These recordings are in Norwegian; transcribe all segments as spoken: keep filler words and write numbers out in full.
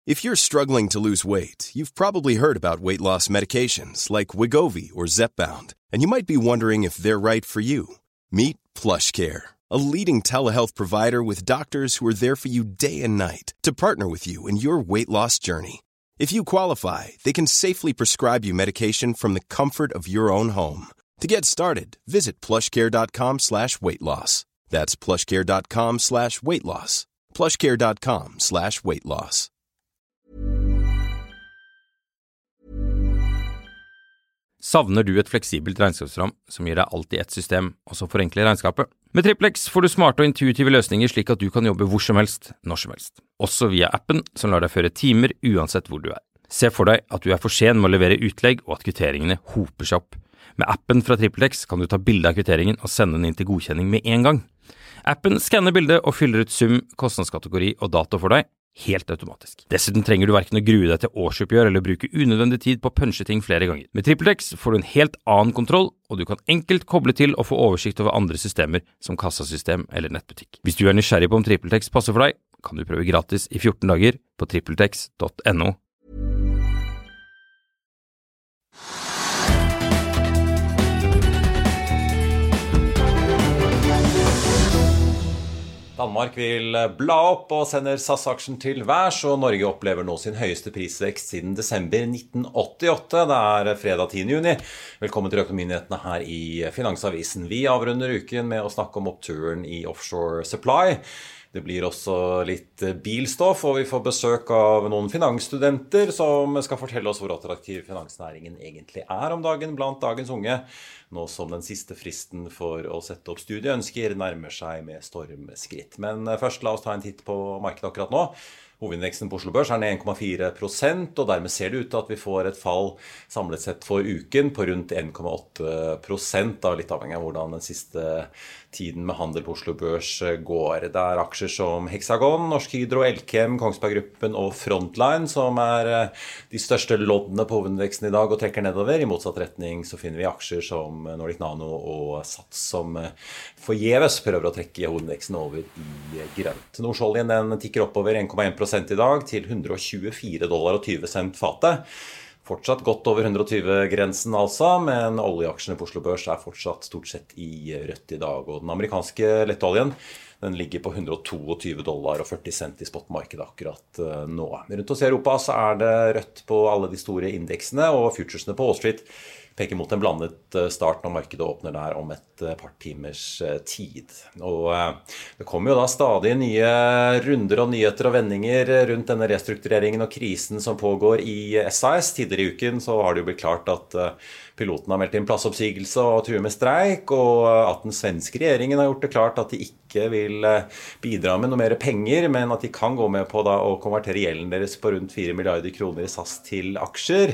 If you're struggling to lose weight, you've probably heard about weight loss medications like Wegovy or Zepbound, and you might be wondering if they're right for you. Meet PlushCare, a leading telehealth provider with doctors who are there for you day and night to partner with you in your weight loss journey. If you qualify, they can safely prescribe you medication from the comfort of your own home. To get started, visit plushcare.com slash weight loss. That's plushcare.com slash weight loss. plushcare.com slash weight loss. Savner du et fleksibelt regnskapsprogram som gir deg alt i ett system, og som forenkler regnskapet? Med TrippelX får du smarte og intuitive løsninger slik at du kan jobbe hvor som helst, når som helst. Også via appen som lar deg føre timer uansett hvor du er. Se for deg at du er for sen med å levere utlegg og at kvitteringene hoper seg opp. Med appen fra TrippelX kan du ta bilde av kvitteringen og sende den inn til godkjenning med en gang. Appen skanner bildet og fyller ut sum, kostnadskategori og dato for deg, helt automatisk. Dessuten trenger du hverken å grue deg til årsoppgjør eller bruke unødvendig tid på å punche ting flere ganger. Med TrippelX får du en helt annen kontroll, og du kan enkelt koble til og få oversikt over andre systemer som kassasystem eller nettbutikk. Hvis du er nysgjerrig på om TrippelX passer for deg, kan du prøve gratis i fjorten dager på trippeltex punktum no. Danmark vil bla opp og sender S A S-aksjen til værs, og Norge opplever nå sin høyeste prisvekst siden desember nitten åttiåtte. Det er fredag tiende juni. Velkommen til Økonominyhetene her i Finansavisen. Vi avrunder uken med å snakke om oppturen i offshore supply. Det blir også litt bilstoff, og vi får besøk av noen finansstudenter som skal fortelle oss hvor attraktiv finansnæringen egentlig er om dagen blant dagens unge, nå som den siste fristen for å sette opp studieønsker nærmer seg med stormskritt. Men først la oss ta en titt på markedet akkurat nå. Hovedindeksen på Oslo Børs er ned en komma fire prosent, og dermed ser det ut til at vi får et fall samlet sett for uken på rundt en komma åtte prosent, da litt avhengig av hvordan den siste tiden med handel på Oslo Børs går. Det er aksjer som Hexagon, Norsk Hydro, Elkem, Kongsberg Gruppen og Frontline som er de største loddene på hovedindeksen i dag og trekker nedover. I motsatt retning så finner vi aksjer som Nordic Nano og Sats som forgjeves prøver å trekke hovedindeksen over i grønt. Nordsjøoljen den tikker oppover en komma en prosent i dag til hundre og tjuefire dollar og tjue cent fatet. Fortsatt godt over hundre og tyve-grensen altså, men oljeaksjene på Oslo Børs er fortsatt stort sett i rødt i dag. Og den amerikanske lettoljen den ligger på hundre og tjueto dollar og førti cent i spotmarkedet akkurat nå. Rundt oss i Europa så er det rødt på alle de store indeksene, og futuresene på Wall Street peker mot en blandet start når markedet åpner der om et par timers tid. Og det kommer jo da stadig nye runder og nyheter og vendinger rundt denne restruktureringen og krisen som pågår i S A S. Tidligere i uken så har det jo blitt klart at piloten har meldt inn plassoppsigelse og truer med streik, og at den svenske regjeringen har gjort det klart at de ikke vil bidra med noe mer penger, men at de kan gå med på da å konvertere gjelden deres på rundt fire milliarder kroner i S A S til aksjer.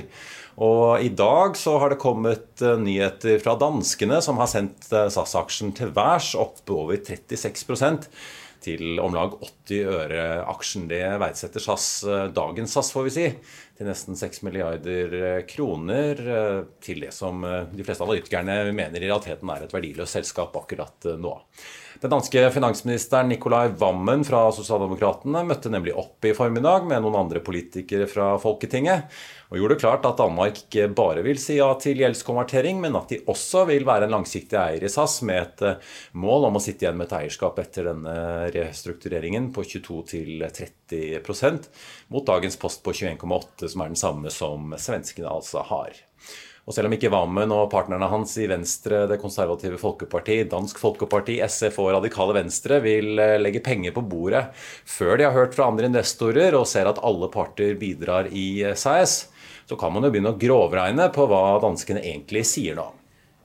Og i dag så har det kommet nyheter fra danskene som har sendt S A S-aksjen til værs opp over trettiseks prosent til om lag åtti øre aksjen. Det verdsetter S A S, dagens S A S får vi si, til nesten seks milliarder kroner, til det som de fleste analytikerne mener i realiteten er et verdiløst selskap akkurat nå. Den danske finansministeren Nicolai Wammen fra Sosialdemokratene møtte nemlig opp i formiddag med noen andre politikere fra Folketinget, og gjorde det klart at Danmark ikke bare vil si ja til gjeldskonvertering, men at de også vil være en langsiktig eier i S A S med et mål om å sitte igjen med et eierskap etter denne restruktureringen på tjueto til tretti prosent, mot dagens post på tjueen komma åtte, som er den samme som svenskene altså har. Og selv om ikke Wammen og partnerne hans i Venstre, det konservative Folkeparti, Dansk Folkeparti, S F og Radikale Venstre vil legge penger på bordet før de har hørt fra andre investorer og ser at alle parter bidrar i S A S, så kan man jo begynne å grovregne på hva danskene egentlig sier nå.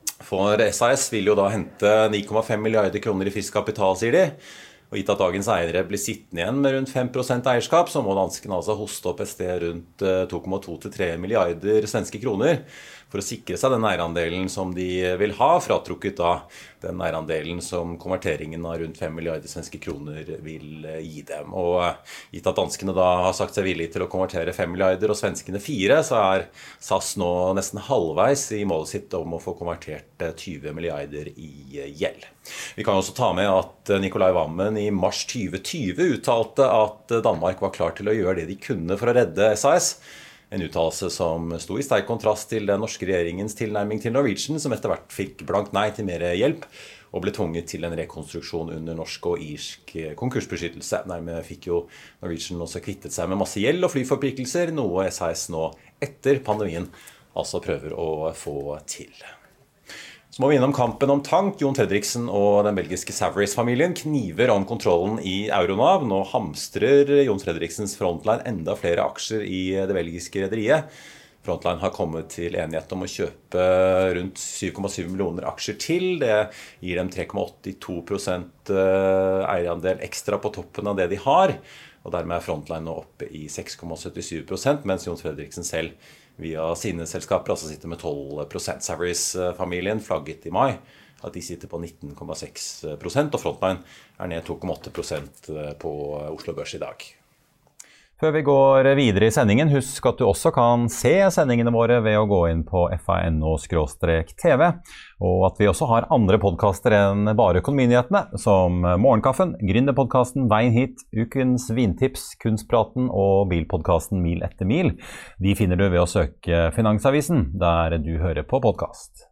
For S A S vil jo da hente ni komma fem milliarder kroner i frisk kapital, sier de. Og gitt at dagens eiere blir sittende igjen med rundt fem prosent eierskap, så må danskene altså hoste opp et sted rundt to komma to til tre milliarder svenske kroner for å sikre seg den eierandelen som de vil ha, fratrukket da den eierandelen som konverteringen av rundt fem milliarder svenske kroner vil gi dem. Og gitt at danskene da har sagt seg villige til å konvertere fem milliarder og svenskene fire, så er S A S nå nesten halvveis i målet sitt om å få konvertert tjue milliarder i gjeld. Vi kan også ta med at Nicolai Wammen i mars tjue tjue uttalte at Danmark var klar til å gjøre det de kunne for å redde S A S. En uttalelse som sto i sterk kontrast til den norske regjeringens tilnærming til Norwegian, som etter hvert fikk blankt nei til mer hjelp, og ble tvunget til en rekonstruksjon under norsk og irsk konkursbeskyttelse. Dermed fikk jo Norwegian også kvittet seg med masse gjeld og flyforpliktelser, noe S A S nå etter pandemien altså prøver å få til. Så må vi innom kampen om tank. Jon Fredriksen og den belgiske Saveries-familien kniver om kontrollen i Euronav. Nå hamstrer Jon Fredriksens Frontline enda flere aksjer i det belgiske rederiet. Frontline har kommet til enighet om å kjøpe rundt syv komma syv millioner aksjer til. Det gir dem tre komma åttito prosent eierandel ekstra på toppen av det de har. Og dermed er Frontline nå oppe i seks komma syttisju prosent, mens Jon Fredriksen selv via sine selskaper altså sitter med tolv prosent. Saveries-familien flagget i mai at de sitter på nitten komma seks prosent, og Frontline er ned to komma åtte prosent på Oslo Børs i dag. Før vi går videre i sendingen, husk at du også kan se sendingene våre ved å gå inn på f a punkt n o skråstrek t v, og at vi også har andre podcaster enn bare økonominyhetene, som Morgenkaffen, Gründerpodcasten, Veien hit, Ukens vintips, Kunstpraten og bilpodcasten Mil etter mil. De finner du ved å søke Finansavisen, der du hører på podcast.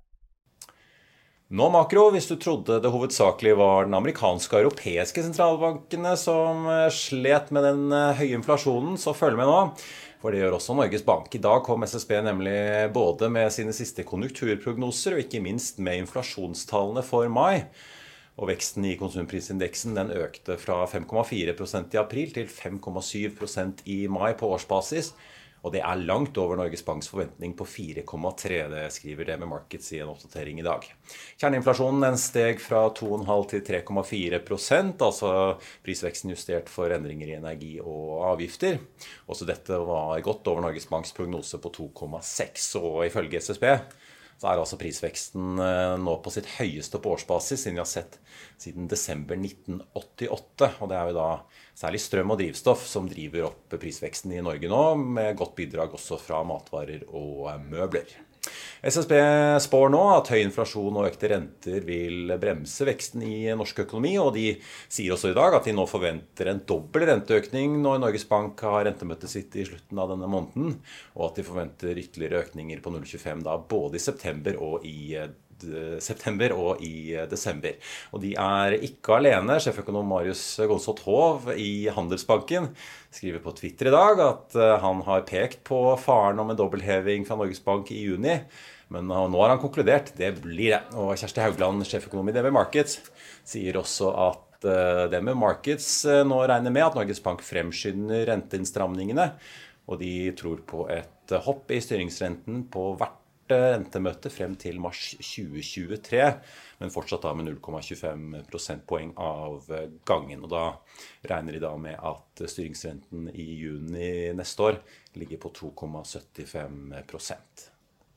Nå makro, hvis du trodde det hovedsakelig var den amerikanske og europeiske sentralbankene som slet med den høye inflasjonen, så følg med nå. For det gjør også Norges Bank. I dag kom S S B nemlig både med sine siste konjunkturprognoser og ikke minst med inflasjonstallene for mai. Og veksten i konsumprisindeksen den økte fra fem komma fire prosent i april til fem komma syv prosent i mai på årsbasis. Og det er langt over Norges Banks forventning på fire komma tre, det skriver D M Markets i en oppdatering i dag. Kjerneinflasjonen den steg fra to komma fem til tre komma fire prosent, altså prisveksten justert for endringer i energi og avgifter. Også dette var godt over Norges Banks prognose på to komma seks, og ifølge S S B så er altså prisveksten nå på sitt høyeste på årsbasis siden vi har sett siden desember nitten åttiåtte, og det er jo da særlig strøm og drivstoff som driver opp prisveksten i Norge nå, med godt bidrag også fra matvarer og møbler. S S B spår nå at høy inflasjon og økte renter vil bremse veksten i norsk økonomi, og de sier også i dag at de nå forventer en dobbel renteøkning når Norges Bank har rentemøtet sitt i slutten av denne måneden, og at de forventer ytterligere økninger på null komma tjuefem da både i september og i september og i desember. Og de er ikke alene. Sjeføkonom Marius Gonsot Hov i Handelsbanken skriver på Twitter i dag at han har pekt på faren om en dobbeltheving fra Norges Bank i juni, men nå har han konkludert, det blir det. Og Kjersti Haugland, sjeføkonom i D M Markets, sier også at D M Markets nå regner med at Norges Bank fremskynder renteinnstramningene, og de tror på et hopp i styringsrenten på hvert rentemøte frem til mars tjue tjuetre, men fortsatt da med null komma tjuefem prosentpoeng av gangen. Og da regner de da med at styringsrenten i juni neste år ligger på to komma syttifem prosent.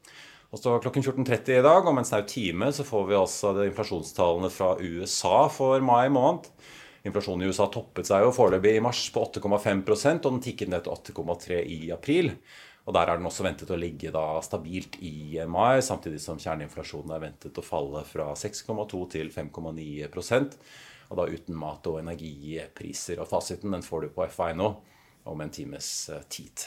Og så klokken fjorten tretti i dag, om en snau time, så får vi altså de inflasjonstallene fra U S A for mai måned. Inflasjonen i U S A toppet seg jo foreløpig i mars på åtte komma fem prosent, og den tikket ned til åtte komma tre i april. Og der er den også ventet å ligge da stabilt i mai, samtidig som kjerneinflasjonen er ventet å falle fra seks komma to til fem komma ni prosent, og da uten mat- og energipriser. Og fasiten den får du på F A punkt N O om en times tid.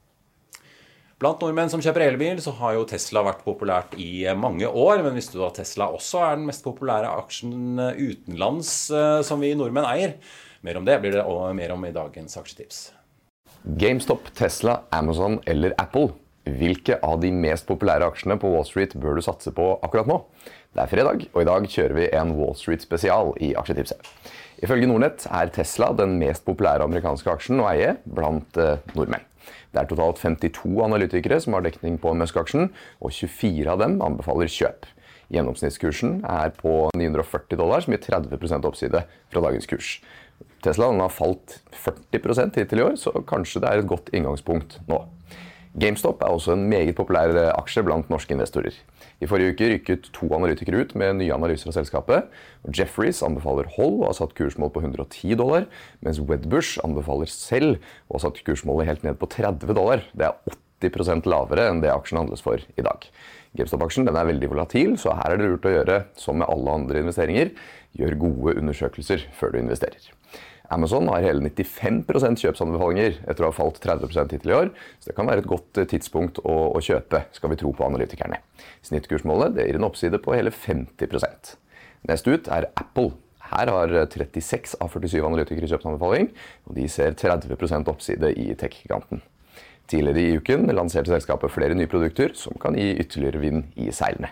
Blant nordmenn som kjøper elbil så har jo Tesla vært populært i mange år, men visste du at Tesla også er den mest populære aksjen utenlands som vi nordmenn eier? Mer om det blir det og mer om i dagens aksjetips. GameStop, Tesla, Amazon eller Apple. Hvilke av de mest populære aksjene på Wall Street bør du satse på akkurat nå? Det er fredag, og i dag kjører vi en Wall Street spesial i aksjetipset. Ifølge Nordnet er Tesla den mest populære amerikanske aksjen å eie blant eh, nordmenn. Det er totalt femtito analytikere som har dekning på Musk-aksjen, og tjuefire av dem anbefaler kjøp. Gjennomsnittskursen er på ni hundre og førti dollar, som gir tretti prosent oppside fra dagens kurs. Tesla den har falt førti prosent hittil i år, så kanskje det er et godt inngangspunkt nå. GameStop er også en meget populær aksje blant norske investorer. I forrige uke rykket to analytikere ut med nye analyser av selskapet. Og Jefferies anbefaler hold og har satt kursmål på hundre og ti dollar, mens Wedbush anbefaler selv og har satt kursmålet helt ned på tretti dollar. Det er åtti tretti prosent lavere enn det aksjen handles for i dag. GameStop-aksjen den er veldig volatil, så her er det lurt å gjøre som med alle andre investeringer. Gjør gode undersøkelser før du investerer. Amazon har hele nittifem prosent kjøpsanbefalinger etter å ha falt tretti prosent hittil i år, så det kan være et godt tidspunkt å, å kjøpe, skal vi tro på analytikerne. Snittkursmålet det gir en oppside på hele femti prosent. Nest ut er Apple. Her har trettiseks av førtisju analytikere kjøpsanbefaling, og de ser tretti prosent oppside i tech-giganten. Tidligere i uken lanserte selskapet flere nye produkter som kan gi ytterligere vind i seilene.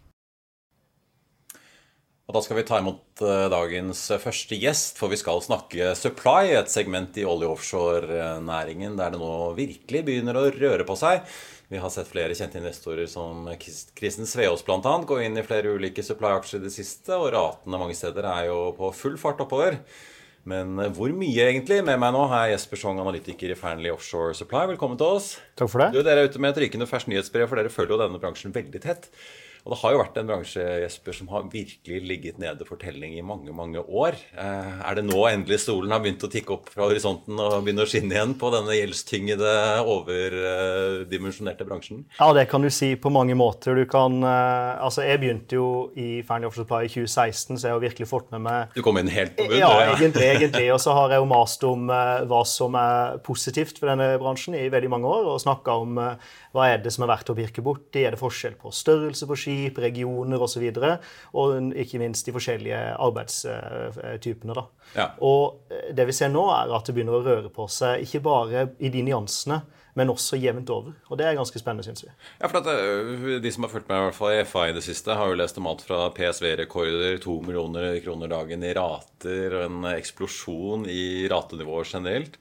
Og da skal vi ta imot dagens første gjest, for vi skal snakke supply, et segment i olje- og offshore-næringen der det nå virkelig begynner å røre på seg. Vi har sett flere kjente investorer som Kristen Sveås blant annet gå inn i flere ulike supply-aksjer i det siste, og ratene mange steder er jo på full fart oppover. Men hvor mye egentlig? Med meg nå er Jesper Song, analytiker i Fearnley Offshore Supply. Velkommen til oss. Takk for det. Du, dere er ute med et rykende ferskt nyhetsbrev, for dere følger jo denne bransjen veldig tett. Og det har jo vært en bransje, Jesper, som har virkelig ligget nede for telling i mange, mange år. Eh, er det nå endelig solen har begynt å tikke opp fra horisonten og begynne å skinne igjen på denne gjeldstyngede, overdimensjonerte bransjen? Ja, det kan du si på mange måter. Du kan, eh, altså jeg begynte jo i Fearnley Offshore Supply i tjue seksten, så jeg har virkelig fått med meg... Du kom inn helt på bunn? Ja, egentlig, egentlig. Og så har jeg jo mast om eh, hva som er positivt for denne bransjen i veldig mange år, og snakket om eh, hva er det som er verdt å virke bort i, er det forskjell på størrelse på skip, regioner og så videre, og ikke minst de forskjellige arbeidstypene da. Ja. Og det vi ser nå er at det begynner å røre på seg, ikke bare i de nyansene, men også jevnt over. Og det er ganske spennende, synes vi. Ja, for at de som har fulgt med i hvert fall i F A i det siste, har jo lest om alt fra P S V-rekorder, to millioner kroner dagen i rater, og en eksplosjon i ratenivået generelt.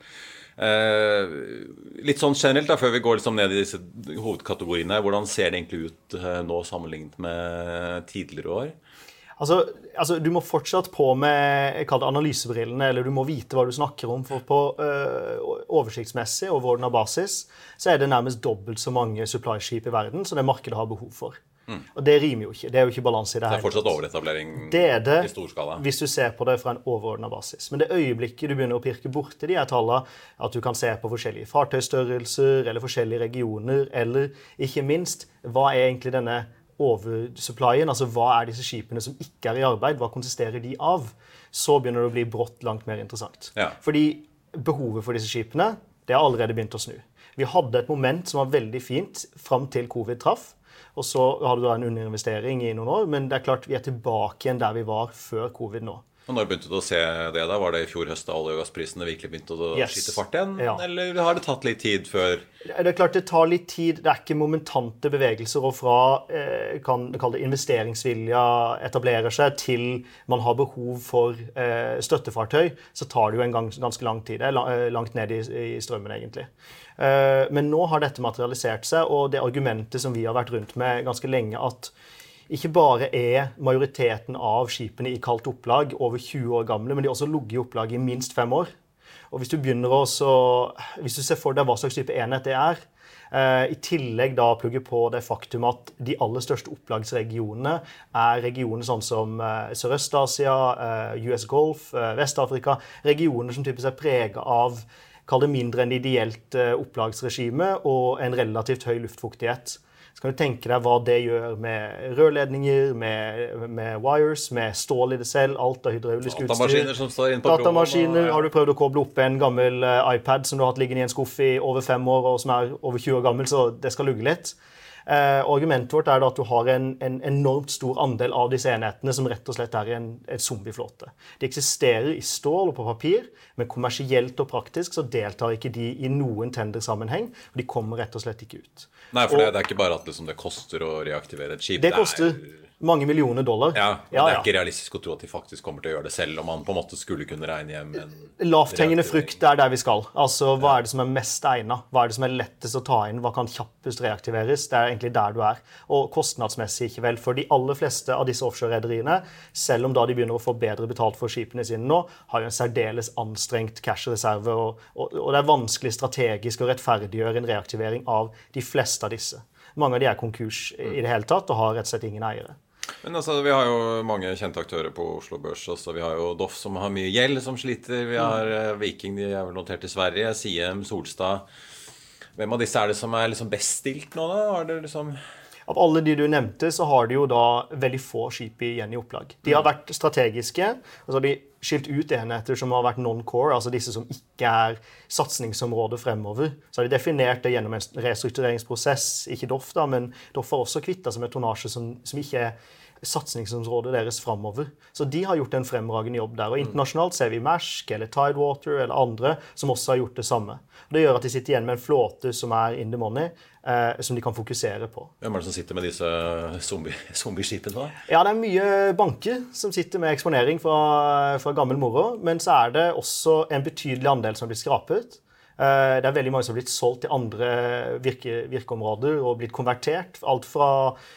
Eh, litt sånn generelt da, før vi går liksom ned i disse hovedkategoriene, hvordan ser det egentlig ut eh, nå sammenlignet med tidligere år? Altså, altså, du må fortsatt på med jeg kaller det analysebrillene, eller du må vite hva du snakker om, for på øh, oversiktsmessig og overordnet basis, så er det nærmest dobbelt så mange supply-skip i verden som det markedet har behov for. Mm. Og det rimer jo ikke, det er jo ikke balanse i det her. Det er fortsatt overetablering det er det, i stor skala. Hvis du ser på det fra en overordnet basis. Men det øyeblikket du begynner å pirke bort i de her tallene, at du kan se på forskjellige fartøystørrelser, eller forskjellige regioner, eller ikke minst, hva er egentlig denne oversupplyen, altså hva er disse skipene som ikke er i arbeid, hva konsisterer de av, så begynner det å bli brått langt mer interessant. Ja. Fordi behovet for disse skipene, det har allerede begynt å snu. Vi hadde et moment som var veldig fint frem til covid traff, og så hadde du da en underinvestering i noen år, men det er klart vi er tilbake igjen der vi var før covid nå. Og når begynte du å se det da? Var det i fjor høst da olje- og gassprisene virkelig begynte å yes. skyte fart igjen? Ja. Eller har det tatt litt tid før? Det er klart det tar litt tid. Det er ikke momentante bevegelser, og fra eh, kan kalle det investeringsvilja etablerer seg til man har behov for eh, støttefartøy, så tar det jo en gang, ganske lang tid. Det er langt ned i, i strømmen egentlig. Eh, men nå har dette materialisert seg, og det argumentet som vi har vært rundt med ganske lenge, at ikke bare er majoriteten av skipene i kaldt opplag over tjue år gamle, men de har også ligget i opplag i minst fem år. Og hvis du begynner også, hvis du ser for deg hva slags type enhet det er, eh, i tillegg da plugger på det faktum at de aller største opplagsregionene er regioner sånn som eh, Sørøst-Asia, eh, U S Gulf, eh, Vest-Afrika, regioner som typisk er preget av, kall det mindre enn ideelt eh, opplagsregime og en relativt høy luftfuktighet. Så kan du tenke deg hva det gjør med rørledninger, med, med wires, med stål i det selv, alt av hydraulisk utstyr. Datamaskiner som står inn på Datamaskiner, har du prøvd å koble opp en gammel uh, iPad som du har hatt liggende i en skuff i over fem år, og som er over tjue år gammel, så det skal lugge litt. Uh, argumentet vårt er da at du har en, en enormt stor andel av disse enhetene som rett og slett er i en, et zombieflåte. De eksisterer i stål og på papir, men kommersielt og praktisk så deltar ikke de i noen tendersammenheng, og de kommer rett og slett ikke ut. Nei, for og, det, det er ikke bare at liksom, det koster å reaktivere et skip. Det koster mange millioner dollar. Ja, men ja, det er ja. ikke realistisk å tro at de faktisk kommer til å gjøre det selv, om man på en måte skulle kunne regne hjem en... Lavthengende frukt er der vi skal. Altså, hva er det som er mest egnet? Hva er det som er lettest å ta inn? Hva kan kjappest reaktiveres? Det er egentlig der du er. Og kostnadsmessig ikke vel, for de aller fleste av disse offshore-rederiene, selv om da de begynner å få bedre betalt for skipene sine nå, har jo en særdeles anstrengt cash-reserve, og, og, og det er vanskelig strategisk å rettferdiggjøre en reaktivering av de fleste av disse. Mange av de er konkurs i det hele tatt, og har rett og slett ingen eiere. Men altså, vi har jo mange kjente aktører på Oslo Børs også. Vi har jo Doff som har mye gjeld, som sliter. Vi har uh, Viking, de er vel notert i Sverige. Siem, Solstad. Hvem av disse er det som er liksom best stilt nå da? Har det liksom... Av alle de du nevnte, så har de jo da veldig få skip igjen i opplag. De har vært strategiske, og så har de skilt ut enheter som har vært non-core, altså disse som ikke er satsningsområder fremover. Så har de definert det gjennom en restruktureringsprosess, ikke D O F da, men D O F har også kvittet seg med tonnasje som, som ikke er satsningsområdet deres fremover. Så de har gjort en fremragende jobb der. Og internasjonalt ser vi Maersk eller Tidewater eller andre som også har gjort det samme. Det gjør at de sitter igjen med en flåte som er in the money, eh, som de kan fokusere på. Hvem er det som sitter med disse zombie, zombieskipene da? Ja, det er mye banker som sitter med eksponering fra, fra gammel moro, men så er det også en betydelig andel som blir skrapet. Eh, det er veldig mange som har blitt solgt til andre virke, virkeområder og blitt konvertert. Alt fra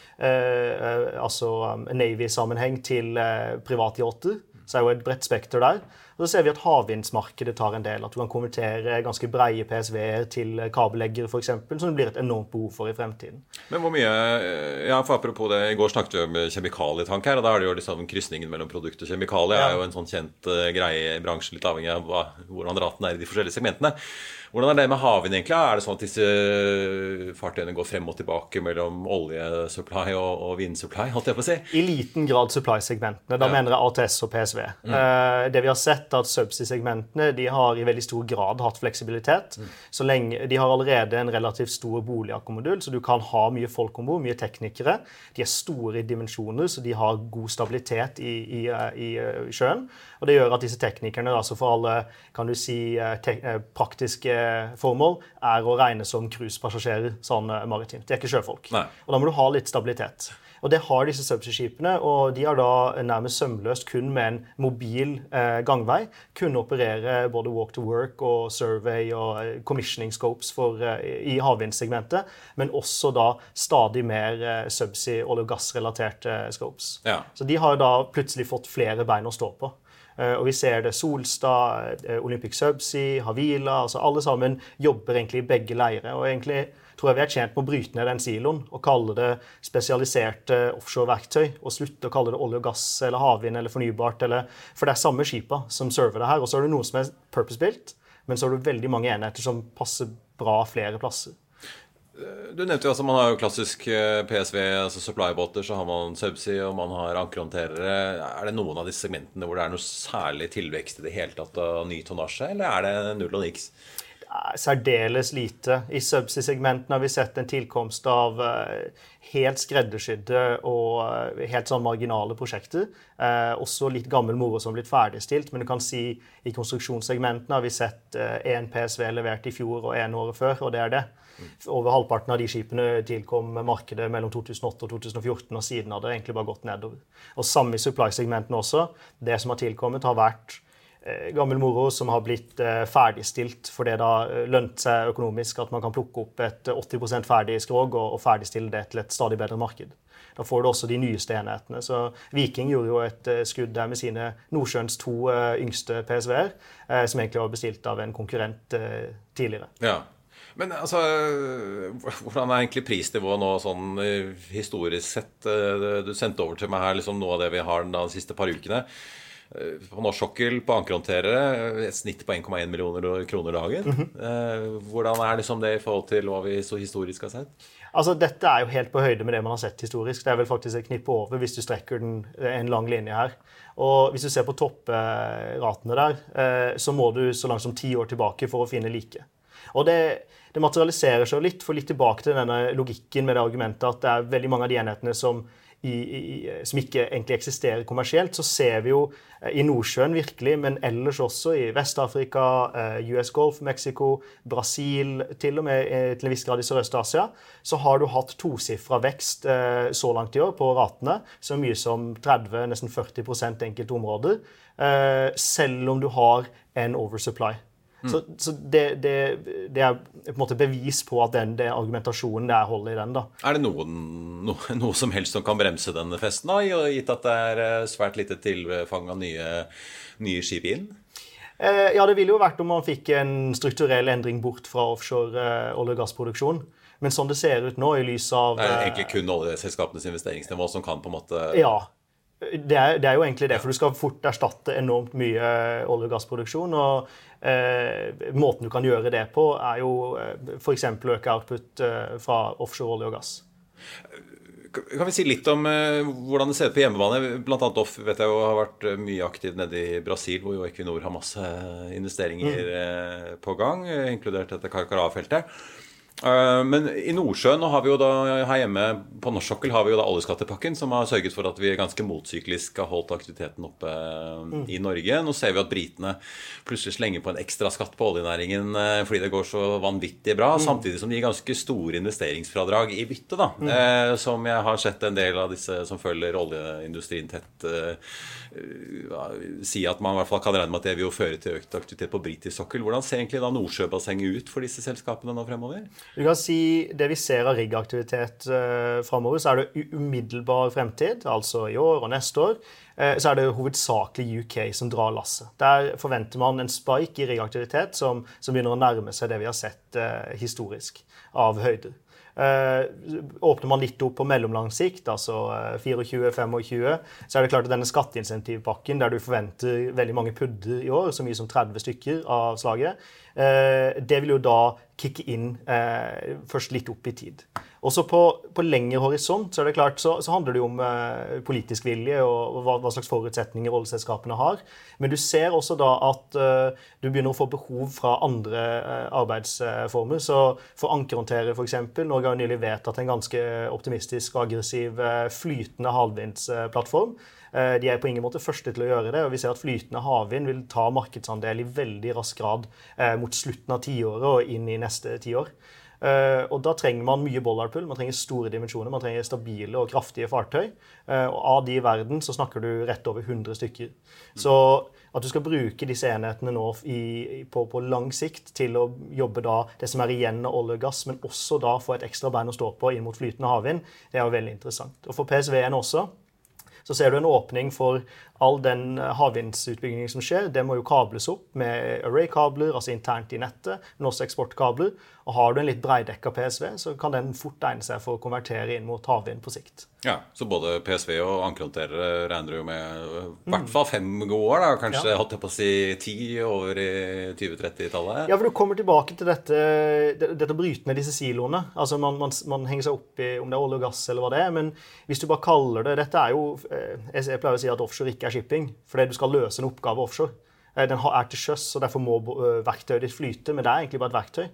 Uh, altså um, Navy-sammenheng til uh, privatyachter, så er jo et bredt spekter der. Og så ser vi at havvindsmarkedet tar en del, at du kan konvertere ganske breie P S V-er til kabelleggere for eksempel, som det blir et enormt behov for i fremtiden. Men hvor mye, ja, for apropos det, i går snakket vi om kjemikalietank her, og da er det jo liksom krysningen mellom produkt og kjemikalie, ja. Er jo en sånn kjent uh, greie i bransjen, litt avhengig av hva, hvordan raten er i de forskjellige segmentene. Hvordan er det med havvind egentlig? Er det sånn at disse fartøyene går frem og tilbake mellom oljesupply og, og vindsupply, holdt jeg på å si? I liten grad supply-segmentene, da ja. Mener jeg A T S og P S V. Mm. Uh, det vi har sett er at subsea-segmentene, de har i veldig stor grad hatt fleksibilitet. Mm. Så lenge, de har allerede en relativt stor boligakkommodul, så du kan ha mye folk ombord, mye teknikere. De er store i dimensjoner, så de har god stabilitet i, i, i, i sjøen. Og det gjør at disse teknikerne, altså for alle, kan du si, te- praktiske formål, er å regne som cruisepassasjerer sånn maritimt. De er ikke sjøfolk. Nei. Og da må du ha litt stabilitet. Og det har disse subsea-skipene, og de har da nærmest sømløst kun med en mobil eh, gangvei kunne operere både walk to work og survey og eh, commissioning scopes for, eh, i havvindsegmentet, men også da stadig mer eh, subsea olje- og gassrelaterte eh, scopes. Ja. Så de har da plutselig fått flere bein å stå på. Uh, og vi ser det Solstad, uh, Olympic Subsea, Havila, altså alle sammen jobber egentlig i begge leire. Og egentlig tror jeg vi er tjent med å bryte ned den siloen og kalle det spesialiserte offshore-verktøy, og slutte å kalle det olje og gass eller havvind eller fornybart, eller, for det er samme skipa som server det her. Og så er det noen som er purpose-built, men så er det veldig mange enheter som passer bra flere plasser. Du nevnte jo altså, man har jo klassisk P S V, altså supply-båter, så har man subsea, og man har ankerhåndterere. Er det noen av disse segmentene hvor det er noe særlig tilvekst i det hele tatt av ny tonnasje, eller er det null og niks? Det er særdeles lite. I subsea-segmentene har vi sett en tilkomst av helt skreddersydde og helt sånn marginale prosjekter. Eh, også litt gammel moro som har blitt ferdigstilt, men du kan si i konstruksjonssegmentene har vi sett én P S V levert i fjor og én året før, og det er det. Over halvparten av de skipene tilkom markedet mellom to tusen og åtte og to tusen og fjorten, og siden har det egentlig bare gått nedover. Og samme i supply-segmentene også. Det som har tilkommet har vært eh, gammel moro som har blitt eh, ferdigstilt, for det da lønt seg økonomisk at man kan plukke opp et åtti prosent ferdig skrog og, og ferdigstille det til et stadig bedre marked. Da får du også de nyeste enhetene. Så Viking gjorde jo et uh, skudd der med sine Nordsjøens to uh, yngste P S V-er, uh, som egentlig var bestilt av en konkurrent uh, tidligere. Ja. Men altså, hvordan er egentlig prisnivået nå sånn historisk sett? Du sendte over til meg her liksom noe av det vi har de siste par ukene. På norsk sokkel, på ankerhåndterere, et snitt på en komma en millioner kroner dagen. Mm-hmm. Hvordan er liksom det i forhold til hva vi så historisk har sett? Altså, dette er jo helt på høyde med det man har sett historisk. Det er vel faktisk et knippe over hvis du strekker den en lang linje her. Og hvis du ser på toppratene der, så må du så langt som ti år tilbake for å finne like. Og det, det materialiserer seg litt, for litt tilbake til denne logikken med det argumentet at det er veldig mange av de enhetene som, i, i, som ikke egentlig eksisterer kommersielt, så ser vi jo i Nordsjøen virkelig, men ellers også i Vest-Afrika, U S Gulf, Mexico, Brasil, til og med til en viss grad i Sørøst-Asia, så har du hatt tosifra vekst så langt i år på ratene, så mye som tretti, nesten førti prosent enkelte områder, selv om du har en oversupply. Mm. Så, så det, det, det er på en måte bevis på at den, den argumentasjonen det er hold i den da. Er det noen, noe, noe som helst som kan bremse denne festen da, gitt at det er svært lite tilfang av nye, nye skip inn? Eh, ja, det ville jo vært om man fikk en strukturell endring bort fra offshore eh, olje- og gassproduksjon. Men sånn det ser ut nå i lys av... Det er egentlig kun oljeselskapenes investeringsnivå som kan på en måte... Ja. Det er, det er jo egentlig det, for du skal fort erstatte enormt mye olje- og gassproduksjon, og eh, måten du kan gjøre det på er jo eh, for eksempel øke output eh, fra offshore olje og gass. Kan vi si litt om eh, hvordan det ser ut på hjemmebane? Blant annet Off vet jeg jo har vært mye aktiv nede i Brasil, hvor jo Equinor har masse investeringer mm. eh, på gang, inkludert dette Carcará-feltet. Uh, men i Nordsjøen nå har vi jo da her hjemme på norsk sokkel har vi jo da oljeskattepakken som har sørget for at vi ganske motsyklisk har holdt aktiviteten oppe uh, mm. i Norge. Nå ser vi at britene plutselig slenger på en ekstra skatt på oljenæringen uh, fordi det går så vanvittig bra, mm. samtidig som de gir ganske store investeringsfradrag i bytte da, mm. uh, som jeg har sett en del av disse som følger oljeindustrien tett uh, uh, si at man i hvert fall kan regne med at det vil jo føre til økt aktivitet på britisk sokkel. Hvordan ser egentlig da Nordsjøbassenget ut for disse selskapene nå fremover? Du kan si det vi ser av riggaktivitet eh, fremover, så er det umiddelbar fremtid, altså i år og neste år, eh, så er det hovedsakelig U K som drar lasset. Der forventer man en spike i riggaktivitet som, som begynner å nærme seg det vi har sett eh, historisk av høyder. Uh, åpner man litt opp på mellomlang sikt, altså uh, tjuefire til tjuefem, så er det klart at denne skatteinsentivpakken, der du forventer veldig mange pudder i år, så mye som tretti stykker av slaget, uh, det vil jo da kicke inn uh, først litt opp i tid. Også på, på lengre horisont så er det klart, så, så handler det jo om uh, politisk vilje og, og hva, hva slags forutsetninger oljeselskapene har. Men du ser også da at uh, du begynner å få behov fra andre uh, arbeidsformer. Så for ankerhåndtere for eksempel, Norge har nylig vedtatt en ganske optimistisk og aggressiv uh, flytende havvindsplattform. Uh, de er på ingen måte første til å gjøre det, og vi ser at flytende havvind vil ta markedsandel i veldig rask grad uh, mot slutten av tiåret og inn i neste tiår. Uh, og da trenger man mye bollarpull, man trenger store dimensjoner, man trenger stabile og kraftige fartøy. Uh, og av de i verden så snakker du rett over hundre stykker. Mm. Så at du skal bruke disse enhetene nå i, på, på lang sikt til å jobbe da det som er igjen av olje og gass, men også da få et ekstra bein å stå på inn mot flytende havvind, det er jo veldig interessant. Og for P S V-en også, så ser du en åpning for all den havvindsutbyggingen som skjer. Det må jo kables opp med array-kabler, altså internt i nettet, men også eksportkabler. Og har du en litt breidekka P S V, så kan den fort egne seg for å konvertere inn mot havvind på sikt. Ja, så både P S V og ankerhåndterere regner jo med i hvert fall fem år, da, kanskje ja. Holdt jeg på å si ti år i tjue-tretti-tallet. Ja, for du kommer tilbake til dette, dette å bryte ned disse siloene. Altså man, man, man henger seg opp i om det er olje og gass eller hva det er, men hvis du bare kaller det, dette er jo, jeg pleier å si at offshore ikke er shipping, fordi du skal løse en oppgave offshore. Den er til sjøs, og derfor må verktøyet ditt flyte, men det er egentlig bare et verktøy.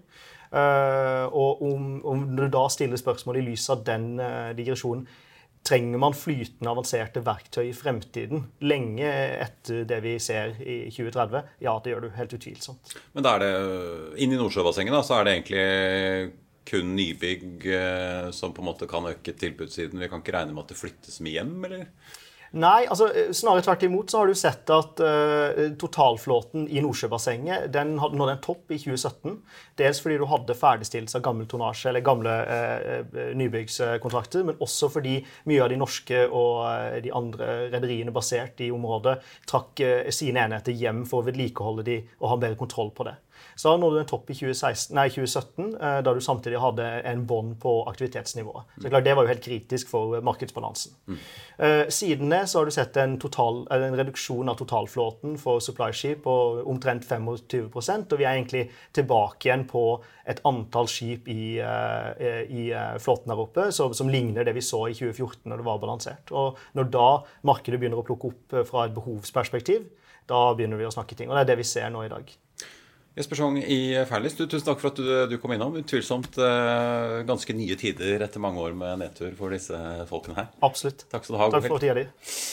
Uh, og om, om du da stiller spørsmål i lys av den uh, digresjonen, trenger man flytende avanserte verktøy i fremtiden, lenge etter det vi ser i tjue tretti? Ja, det gjør du helt utvilsomt. Men da er det, inn i Nordsjøbassenget da, så er det egentlig kun nybygg uh, som på en måte kan øke tilbudssiden. Vi kan ikke regne med at det flyttes med hjem, eller? Nei, altså snarere tvert imot så har du sett at uh, totalflåten i Nordsjøbassenget, den hadde nådd en topp i tjue sytten. Dels fordi du hadde ferdigstillelse av gammel tonnasje, eller gamle uh, nybyggskontrakter, men også fordi mye av de norske og uh, de andre rederiene basert i området trakk uh, sine enheter hjem for å vedlikeholde de og ha bedre kontroll på det. Så da nådde du en topp i tjue seksten, nei, tjue sytten, uh, da du samtidig hadde en bånd på aktivitetsnivået. Så klart, det var jo helt kritisk for markedsbalansen. Mm. Uh, siden det så har du sett en, total, en reduksjon av totalflåten for supply skip på omtrent tjuefem prosent, og vi er egentlig tilbake igjen på et antall skip i, uh, i uh, flåten der oppe, så, som ligner det vi så i tjue fjorten når det var balansert. Og når da markedet begynner å plukke opp fra et behovsperspektiv, da begynner vi å snakke ting, og det er det vi ser nå i dag. Jesper Schong i Fairlease, tusen takk for at du, du kom innom. Utvilsomt uh, ganske nye tider etter mange år med nedtur for disse folkene her. Absolutt. Takk skal du ha. Takk for tida di.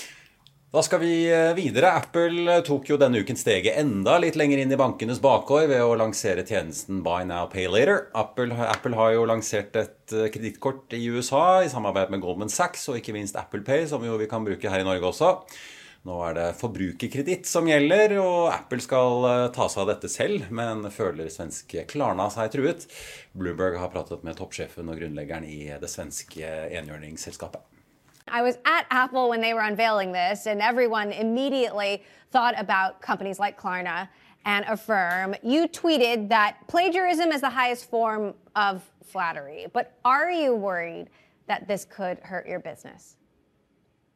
Da skal vi videre. Apple tok jo denne uken steget enda litt lenger inn i bankenes bakgård ved å lansere tjenesten Buy Now, Pay Later. Apple, Apple har jo lansert et kredittkort i U S A i samarbeid med Goldman Sachs og ikke minst Apple Pay, som jo vi kan bruke her i Norge også. Nå er det forbrukerkreditt som gjelder, og Apple skal ta seg av dette selv, men føler svenske Klarna seg truet. Bloomberg har pratet med toppsjefen og grunnleggeren i det svenske enhjørningsselskapet. I was at Apple when they were unveiling this, and everyone immediately thought about companies like Klarna and Affirm. You tweeted that plagiarism is the highest form of flattery, but are you worried that this could hurt your business?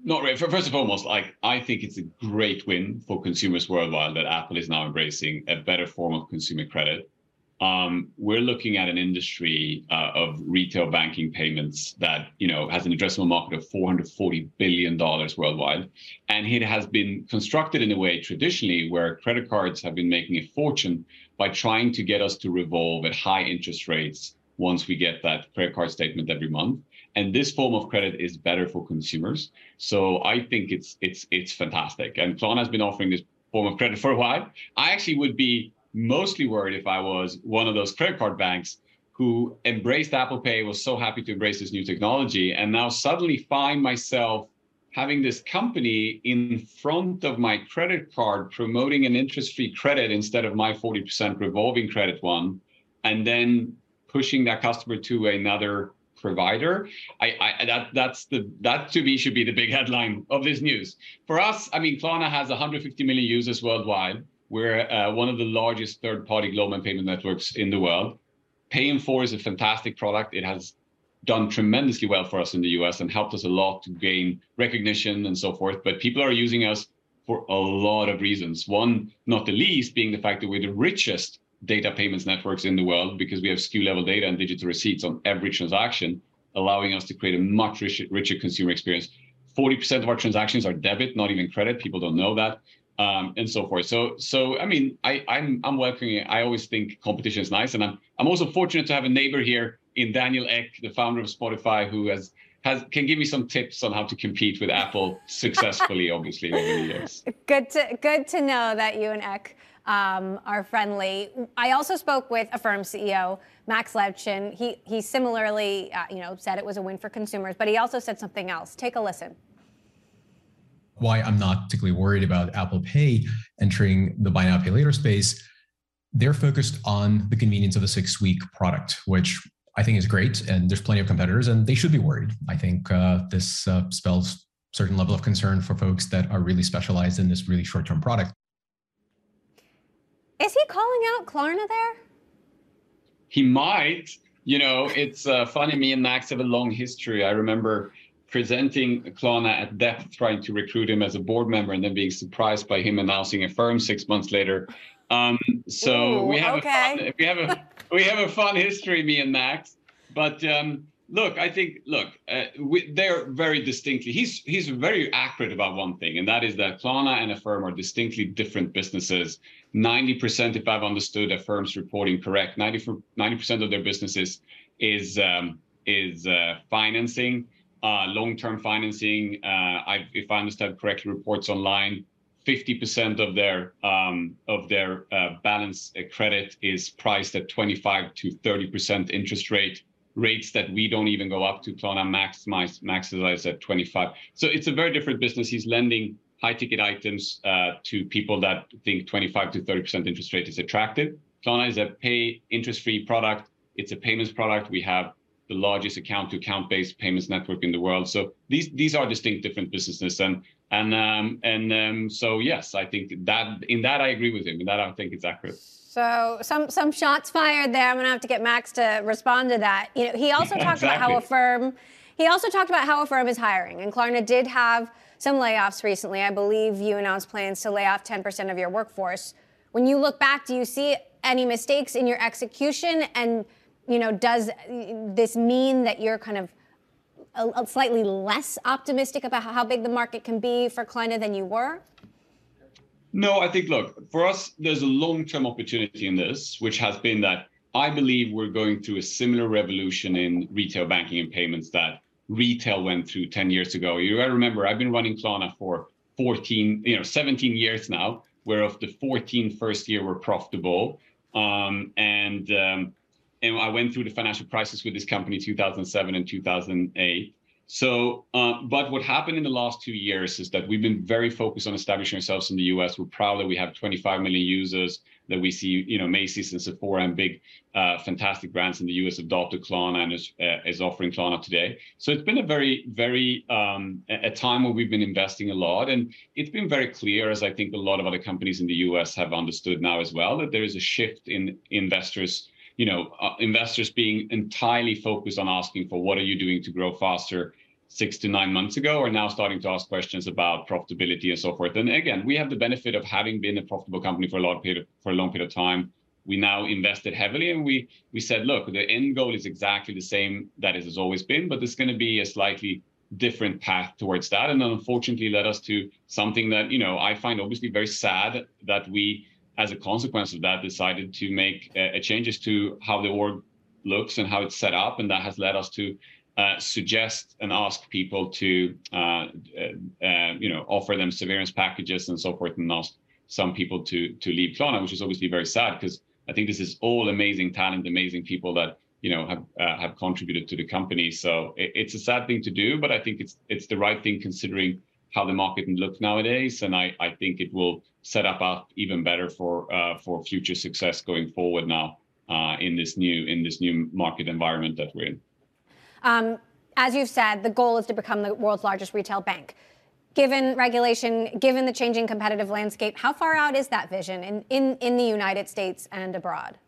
not really. First and foremost, like I think it's a great win for consumers worldwide that Apple is now embracing a better form of consumer credit. Um, we're looking at an industry uh, of retail banking payments that, you know, has an addressable market of four hundred forty billion dollars worldwide. And it has been constructed in a way traditionally where credit cards have been making a fortune by trying to get us to revolve at high interest rates once we get that credit card statement every month. And this form of credit is better for consumers. So I think it's it's it's fantastic. And Klarna has been offering this form of credit for a while. I actually would be mostly worried if I was one of those credit card banks who embraced Apple Pay, was so happy to embrace this new technology, and now suddenly find myself having this company in front of my credit card promoting an interest-free credit instead of my forty percent revolving credit one, and then pushing that customer to another provider. I, I that that's the that to me should be the big headline of this news. For us, I mean, Klarna has one hundred fifty million users worldwide. We're uh, one of the largest third-party global payment networks in the world. Pay in four is a fantastic product. It has done tremendously well for us in the U S and helped us a lot to gain recognition and so forth. But people are using us for a lot of reasons. One, not the least, being the fact that we're the richest data payments networks in the world because we have S K U level data and digital receipts on every transaction, allowing us to create a much richer, richer consumer experience. forty percent of our transactions are debit, not even credit. People don't know that. Um, and so forth. So, so I mean, I, I'm I'm welcoming it. I always think competition is nice, and I'm I'm also fortunate to have a neighbor here in Daniel Ek, the founder of Spotify, who has has can give me some tips on how to compete with Apple successfully, obviously over the years. Good to good to know that you and Ek um, are friendly. I also spoke with Affirm C E O Max Levchin. He he similarly, uh, you know, said it was a win for consumers, but he also said something else. Take a listen. Why I'm not particularly worried about Apple Pay entering the buy now, pay later space. They're focused on the convenience of a six-week product, which I think is great. And there's plenty of competitors, and they should be worried. I think uh, this uh, spells a certain level of concern for folks that are really specialized in this really short-term product. Is he calling out Klarna there? He might. You know, it's uh, funny. Me and Max have a long history. I remember presenting Klarna at depth, trying to recruit him as a board member, and then being surprised by him announcing Affirm six months later. Um, so Ooh, we have okay. a fun, we have a we have a fun history, me and Max. But um, look, I think look, uh, we, they're very distinctly. He's he's very accurate about one thing, and that is that Klarna and Affirm are distinctly different businesses. ninety percent, if I've understood Affirm's reporting correct, ninety percent of their businesses is um, is uh, financing. Uh, long-term financing, uh, I've, if I understand correctly, reports online, fifty percent of their um, of their uh, balance uh, credit is priced at twenty-five to thirty percent interest rate, rates that we don't even go up to. Klarna maximize, maximize at twenty-five. So it's a very different business. He's lending high-ticket items uh, to people that think twenty-five to thirty percent interest rate is attractive. Klarna is a pay interest-free product. It's a payments product. We have the largest account-to-account based payments network in the world. So these these are distinct different businesses, and and um, and um, so yes, I think that in that I agree with him. In that I think it's accurate. So some some shots fired there. I'm gonna have to get Max to respond to that. You know, he also talked exactly. about how Affirm. He also talked about how Affirm is hiring, and Klarna did have some layoffs recently. I believe you announced plans to lay off ten percent of your workforce. When you look back, do you see any mistakes in your execution? And you know, does this mean that you're kind of a, a slightly less optimistic about how big the market can be for Klarna than you were? No, I think, look, for us, there's a long-term opportunity in this, which has been that I believe we're going through a similar revolution in retail banking and payments that retail went through ten years ago. You gotta remember, I've been running Klarna for fourteen, you know, seventeen years now, where of the fourteen first year were profitable. Um, and, um, And I went through the financial crisis with this company, two thousand seven and two thousand eight. So, uh, but what happened in the last two years is that we've been very focused on establishing ourselves in the U S. We're proud that we have twenty-five million users, that we see, you know, Macy's and Sephora and big, uh, fantastic brands in the U S adopted Klarna and is, uh, is offering Klarna today. So it's been a very, very, um, a time where we've been investing a lot. And it's been very clear, as I think a lot of other companies in the U S have understood now as well, that there is a shift in investors you know, uh, investors being entirely focused on asking for what are you doing to grow faster six to nine months ago are now starting to ask questions about profitability and so forth. And again, we have the benefit of having been a profitable company for a long period of, for a long period of time. We now invested heavily, and we we said, look, the end goal is exactly the same that it has always been, but there's going to be a slightly different path towards that. And then unfortunately led us to something that, you know, I find obviously very sad that we, as a consequence of that, decided to make uh, changes to how the org looks and how it's set up. And that has led us to uh, suggest and ask people to, uh, uh, uh, you know, offer them severance packages and so forth, and ask some people to to leave Klarna, which is obviously very sad, because I think this is all amazing talent, amazing people that, you know, have uh, have contributed to the company. So it, it's a sad thing to do, but I think it's it's the right thing considering how the market looks nowadays. And I, I think it will set up up even better for uh, for future success going forward now uh, in this new in this new market environment that we're in. Um, as you've said, the goal is to become the world's largest retail bank. Given regulation, given the changing competitive landscape, how far out is that vision in, in, in the United States and abroad?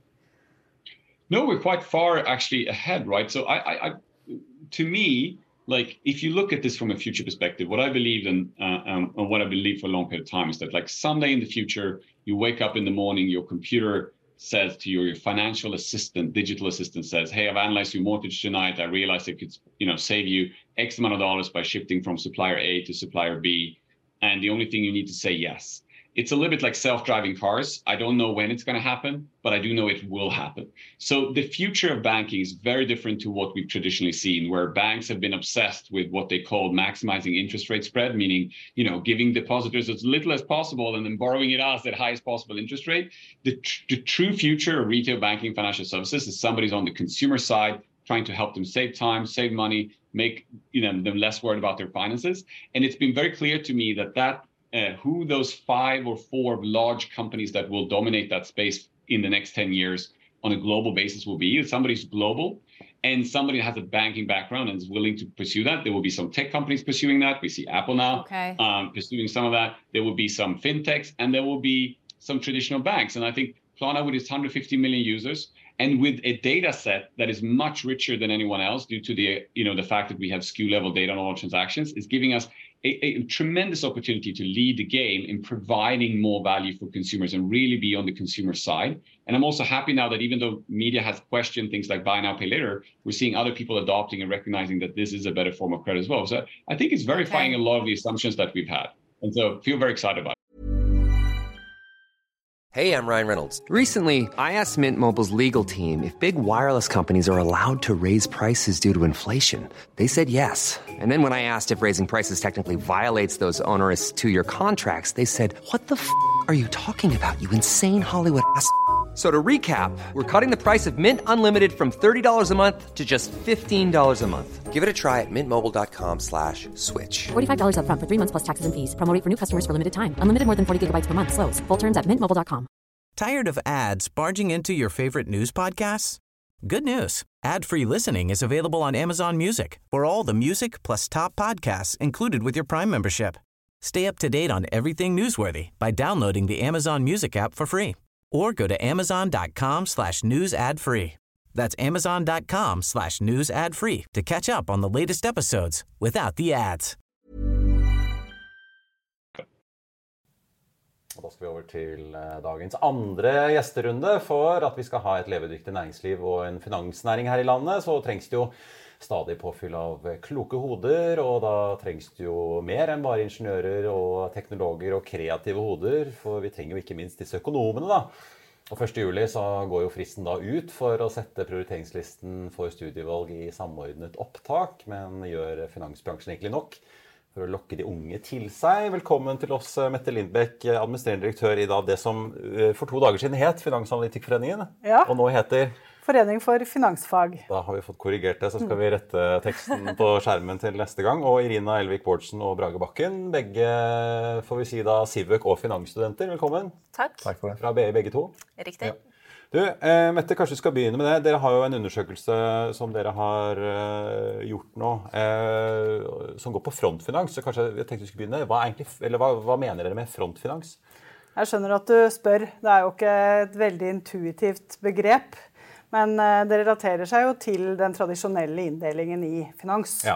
No, we're quite far actually ahead, right? So I, I, I to me, like if you look at this from a future perspective, what I believe in uh, um, and what I believe for a long period of time is that like someday in the future, you wake up in the morning, your computer says to you, your financial assistant, digital assistant says, hey, I've analyzed your mortgage tonight. I realized it could, you know, save you X amount of dollars by shifting from supplier A to supplier B. And the only thing you need to say yes. It's a little bit like self-driving cars. I don't know when it's going to happen, but I do know it will happen. So the future of banking is very different to what we've traditionally seen, where banks have been obsessed with what they call maximizing interest rate spread, meaning, you know, giving depositors as little as possible and then borrowing it out at highest possible interest rate. The, tr- the true future of retail banking financial services is somebody's on the consumer side, trying to help them save time, save money, make, you know, them less worried about their finances. And it's been very clear to me that that Uh, who those five or four large companies that will dominate that space in the next ten years on a global basis will be. If somebody's global and somebody has a banking background and is willing to pursue that, there will be some tech companies pursuing that. We see Apple now okay. um, pursuing some of that. There will be some fintechs, and there will be some traditional banks. And I think Klarna, with its one hundred fifty million users and with a data set that is much richer than anyone else due to the, you know, the fact that we have S K U level data on all transactions, is giving us A, a tremendous opportunity to lead the game in providing more value for consumers and really be on the consumer side. And I'm also happy now that even though media has questioned things like buy now, pay later, we're seeing other people adopting and recognizing that this is a better form of credit as well. So I think it's verifying okay. a lot of the assumptions that we've had. And so feel very excited about it. Hey, I'm Ryan Reynolds. Recently, I asked Mint Mobile's legal team if big wireless companies are allowed to raise prices due to inflation. They said yes. And then when I asked if raising prices technically violates those onerous two-year contracts, they said, what the f*** are you talking about, you insane Hollywood ass f- So to recap, we're cutting the price of Mint Unlimited from thirty dollars a month to just fifteen dollars a month. Give it a try at mintmobile.com slash switch. forty-five dollars up front for three months plus taxes and fees. Promo rate for new customers for limited time. Unlimited more than forty gigabytes per month. Slows full terms at mint mobile dot com. Tired of ads barging into your favorite news podcasts? Good news. Ad-free listening is available on Amazon Music for all the music plus top podcasts included with your Prime membership. Stay up to date on everything newsworthy by downloading the Amazon Music app for free. Or go to amazon.com slash news ad free. That's amazon.com slash news ad free to catch up on the latest episodes without the ads. Da skal vi over til dagens andre gjesterunde. For at vi skal ha et levedyktig næringsliv og en finansnæring her i landet, så trengs det jo stadig påfyll av kloke hoder, og da trengs det jo mer enn bare ingeniører og teknologer og kreative hoder, for vi trenger jo ikke minst disse økonomene da. Og første juli så går jo fristen da ut for å sette prioriteringslisten for studievalg i samordnet opptak, men gjør finansbransjen egentlig nok for å lokke de unge til seg? Velkommen til oss, Mette Lindbekk, administrerende direktør i da det som for to dager siden het Finansanalytikerforeningen, ja. Og nå heter Forening for finansfag. Da har vi fått korrigert det, så skal vi rette teksten på skjermen til neste gang. Og Irina Elvik Bårdsen og Brage Bakken, begge, får vi si da, Civec og finansstudenter. Velkommen. Takk. Takk for det. Fra B I begge to. Riktig. Ja. Du, eh, Mette, kanskje vi skal begynne med det. Dere har jo en undersøkelse som dere har eh, gjort nå, eh, som går på frontfinans. Så kanskje jeg tenkte vi skulle begynne. Hva, egentlig, eller hva, hva mener dere med frontfinans? Jeg skjønner at du spør. Det er jo ikke et veldig intuitivt begrep. Men uh, det relaterer seg jo til den tradisjonelle inndelingen i finans. Ja.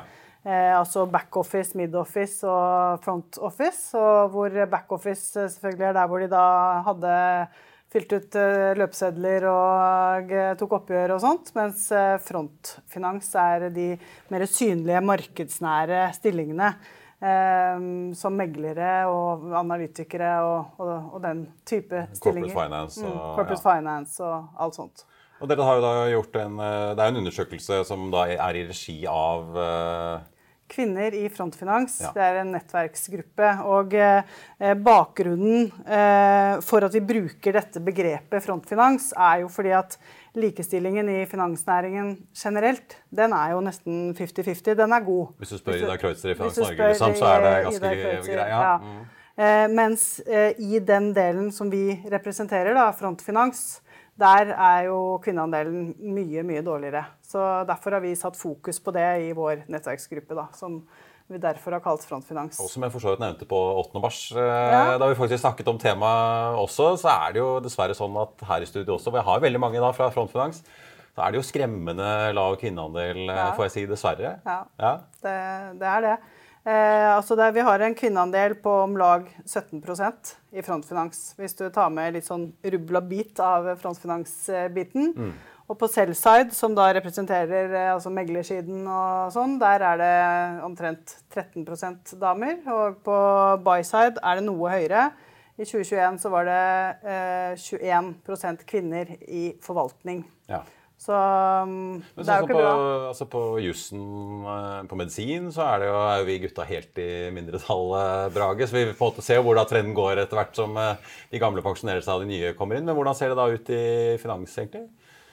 Eh, altså back-office, mid-office og front-office, og hvor back-office selvfølgelig er der hvor de da hadde fylt ut uh, løpsedler og uh, tok oppgjør og sånt, mens uh, frontfinans er de mer synlige markedsnære stillingene, uh, som meglere og analytikere og, og, og den type stillinger. Corporate finance. Og, mm, corporate ja. finance og alt sånt. Og dere har jo da gjort en, det er en undersøkelse som da er i regi av uh... Kvinner i frontfinans, ja. Det er en nettverksgruppe, og eh, bakgrunnen eh, for at vi bruker dette begrepet frontfinans er jo fordi at likestillingen i finansnæringen generelt, den er jo nesten fifty fifty, den er god. Hvis du spør Ida Kreutzer i Finans Norge, liksom, så er det ganske grei. Ja. Ja. Mm. Eh, mens eh, i den delen som vi representerer, da, frontfinans, der er jo kvinneandelen mye, mye dårligere. Så derfor har vi satt fokus på det i vår nettverksgruppe, da, som vi derfor har kalt frontfinans. Og som jeg for så vidt nevnte på åttende mars, ja. Da vi faktisk snakket om temaet også, så er det jo dessverre sånn at her i studiet også, hvor jeg har veldig mange da fra frontfinans, så er det jo skremmende lav kvinneandel, ja. Får jeg si, dessverre. Ja, ja. Det, det er det. Eh, altså det, vi har en kvinneandel på om lag sytten prosent i frontfinans, hvis du tar med litt sånn rubbel og bit av frontfinansbiten. Mm. Og på sell-side, som da representerer altså meglersiden og sånn, der er det omtrent tretten prosent damer, og på buy-side er det noe høyere. I tjue tjueen så var det eh, tjueen prosent kvinner i forvaltning. Ja. Så um, det er jo ikke på, bra. Altså på jussen, på medisin, så er, det jo, er jo vi gutta helt i mindretall, Brage. Så vi får på en måte se hvordan trenden går etter hvert som de gamle pensjonerer seg og de nye kommer inn. Men hvordan ser det da ut i finans, egentlig?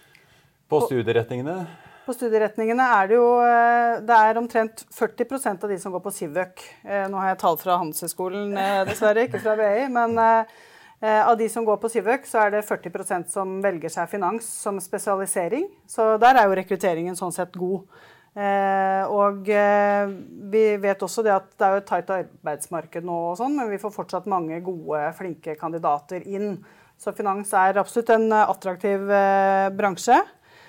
På studieretningene? På studieretningene er det jo, det er omtrent førti prosent av de som går på Civøk. Nå har jeg tall fra Handelshøyskolen, dessverre, ikke fra B I, men av de som går på Civøk, så er det førti prosent som velger seg finans som spesialisering. Så der er jo rekrutteringen sånn sett god. Eh, og eh, vi vet også det at det er jo et tight arbeidsmarked nå og sånn, men vi får fortsatt mange gode, flinke kandidater inn. Så finans er absolutt en attraktiv eh, bransje.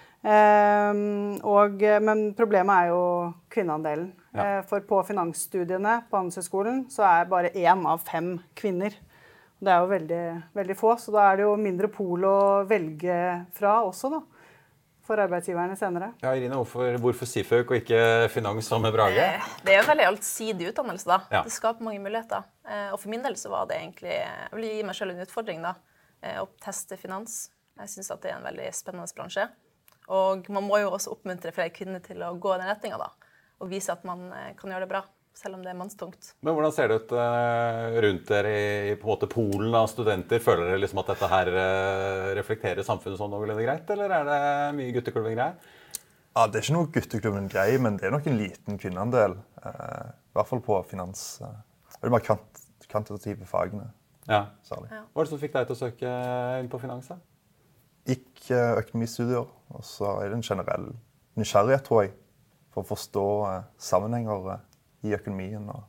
Eh, og, men problemet er jo kvinneandelen. Ja. Eh, for på finansstudiene på Handelshøyskolen så er bare én av fem kvinner. Det er jo veldig, veldig få, så da er det jo mindre pol å velge fra også da, for arbeidsgiverne senere. Ja, Irina, hvorfor, hvorfor Civøk og ikke finans som med Brage? Det er jo en veldig allsidig utdannelse da. Ja. Det skaper mange muligheter. Og for min del så var det egentlig, jeg vil gi meg selv en utfordring da, å teste finans. Jeg synes at det er en veldig spennende bransje. Og man må jo også oppmuntre flere kvinner til å gå i den retningen da, og vise at man kan gjøre det bra. Selv om det er mannstungt. Men hvordan ser det ut uh, rundt dere i på en måte Polen av studenter? Føler dere liksom at dette her uh, reflekterer samfunnet sånn noenlunde greit, eller er det mye gutteklubben grei? Ja, det er ikke noe gutteklubben grei, men det er nok en liten kvinneandel. Uh, I hvert fall på finans. Uh, det er mer kvant kvantitative fagene. Ja. Særlig. Ja. Hva er det som fikk deg til å søke inn på finans da? Gikk uh, økonomistudier, og så er det en generell nysgjerrighet, tror jeg, for å forstå uh, sammenhenger uh, i økonomien og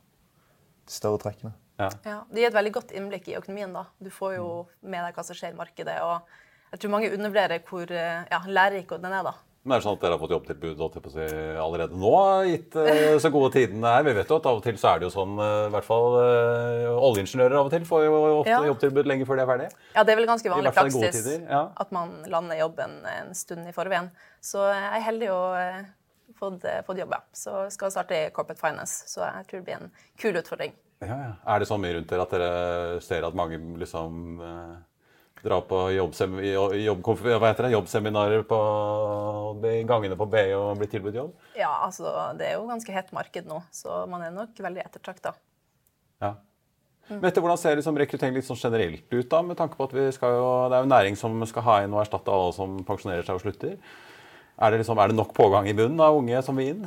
de større trekkene. Ja. Ja, det gir et veldig godt innblikk i økonomien da. Du får jo med deg hva som skjer i markedet, og jeg tror mange undervurderer hvor ja, lærerik den er da. Men er det sånn at dere har fått jobbtilbud si, allerede nå, gitt uh, så gode tidene her? Vi vet jo at av og til så er det jo sånn, uh, i hvert fall uh, oljeingeniører av og til får jo ofte ja. jobbtilbud lenge før de er ferdige. Ja, det er vel ganske vanlig praksis ja. at man lander jobben en stund i forveien. Så jeg er heldig å uh, Fått, fått jobbe, så skal jeg starte i Corporate Finance, så jeg tror det blir en kul utfordring. Ja, ja. Er det så mye rundt dere at dere ser at mange liksom eh, drar på jobbsem jobb, hva heter det? jobbseminarer på gangene på B I og blir tilbudt jobb? Ja, altså det er jo ganske hett marked nå, så man er nok veldig ettertraktet. Ja. Mm. Vet du, hvordan ser liksom rekruttering litt sånn generelt ut da, med tanke på at vi skal jo, det er jo næring som skal ha inn og erstatte alle som pensjonerer seg og slutter? Er det, liksom, er det nok pågang i bunnen av unge som vil inn?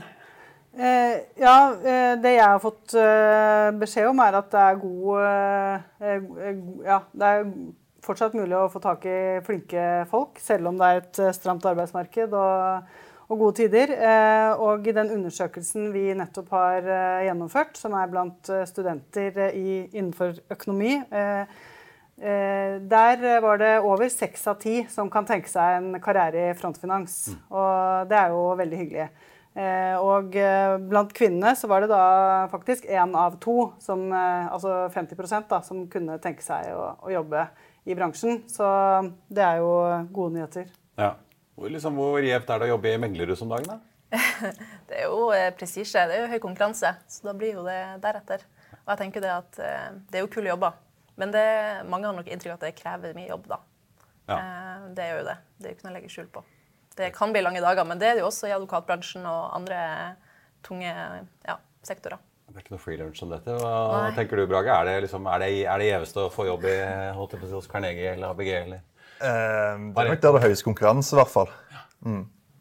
Eh, ja, eh, det jeg har fått eh, beskjed om er at det er god, eh, ja, det er fortsatt mulig å få tak i flinke folk, selv om det er et stramt arbeidsmarked og, og gode tider. Eh, og i den undersøkelsen vi nettopp har eh, gjennomført, som er blant studenter i, innenfor økonomi, eh, Eh, der var det over seks av ti som kan tenke seg en karriere i frontfinans, mm. og det er jo veldig hyggelig. Eh, og eh, blant kvinnene så var det da faktisk en av to, som, eh, altså femti prosent da, som kunne tenke seg å, å jobbe i bransjen. Så det er jo gode nyheter. Ja. Hvor, liksom, hvor gjevt er det å jobbe i Meglerhus om dagen da? Det er jo eh, prestisje, det er jo høy konkurranse, så da blir jo det deretter. Og jeg tenker det at eh, det er jo kule jobber, men det, mange har nok inntrykk at det krever mye jobb da. Ja. Eh, det gjør jo det, det er jo ikke noe å legge skjul på. Det kan bli lange dager, men det er det jo også i advokatbransjen og andre tunge ja, sektorer. Det er ikke noe freelance om dette. Hva Nei. tenker du, Brage? Er det, liksom, er det, er det gjeveste å få jobb i holdt jeg på å si, hos Carnegie eller A B G? Eller? Eh, det er nok der det høyeste konkurranse i hvert fall. Mm.